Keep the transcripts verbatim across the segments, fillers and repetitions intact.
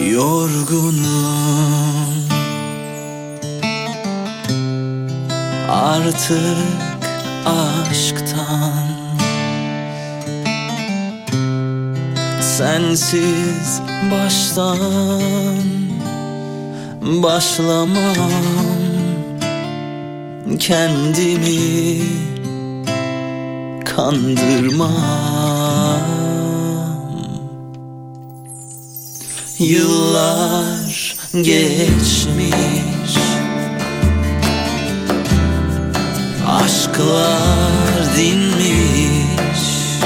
Yorgunum artık aşktan, sensiz baştan başlamam. Kendimi kandırmam. Yıllar geçmiş, aşklar dinmiş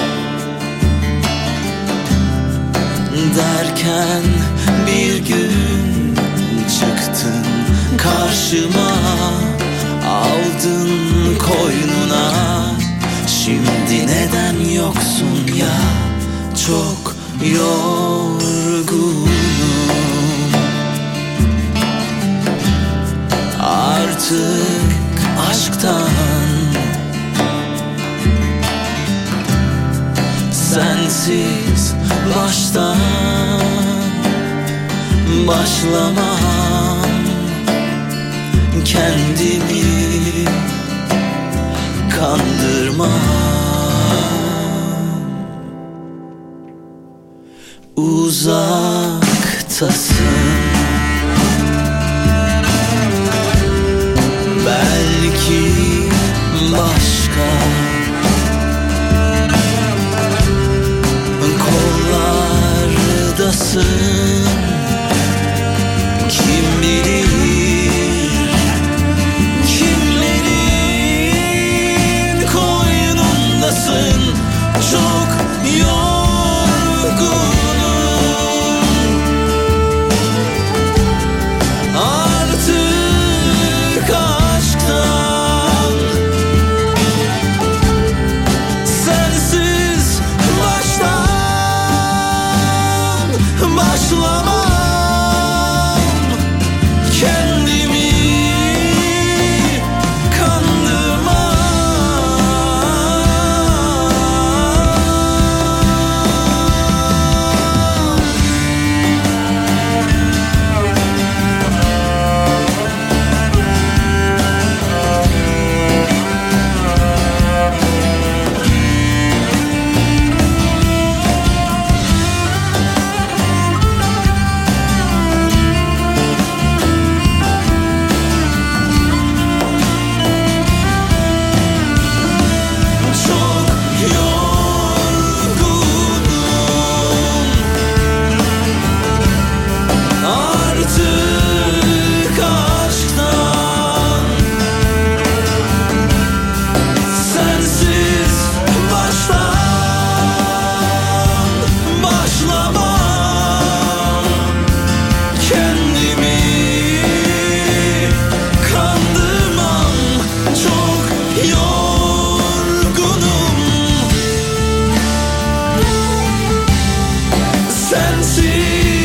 derken bir gün çıktın karşıma, aldın koynuna. Şimdi neden yoksun ya? Çok yorgunum artık aşktan, sensiz baştan başlamam. Kendimi kandırmam. Uzaktasın, belki başka kollardasın. Kim bilir kimlerin koynundasın. Çok yorgunum artık aşktan, sensiz baştan başlamam. Kendimi sensiz